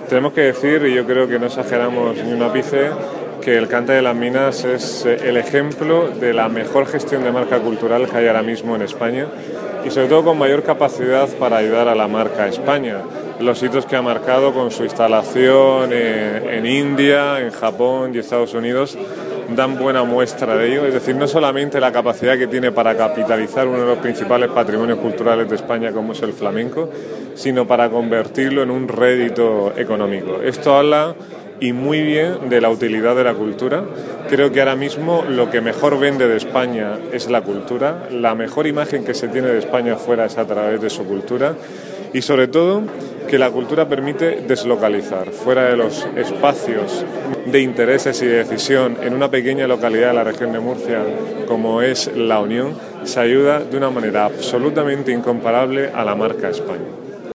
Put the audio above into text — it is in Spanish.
Tenemos que decir, y yo creo que no exageramos ni un ápice, que el Cante de las Minas es el ejemplo de la mejor gestión de marca cultural que hay ahora mismo en España y sobre todo con mayor capacidad para ayudar a la marca España. Los hitos que ha marcado con su instalación en India, en Japón y Estados Unidos dan buena muestra de ello, es decir, no solamente la capacidad que tiene para capitalizar uno de los principales patrimonios culturales de España como es el flamenco, sino para convertirlo en un rédito económico. Esto habla y muy bien de la utilidad de la cultura. Creo que ahora mismo lo que mejor vende de España es la cultura, la mejor imagen que se tiene de España fuera es a través de su cultura y sobre todo que la cultura permite deslocalizar fuera de los espacios de intereses y de decisión en una pequeña localidad de la región de Murcia como es La Unión, se ayuda de una manera absolutamente incomparable a la marca España.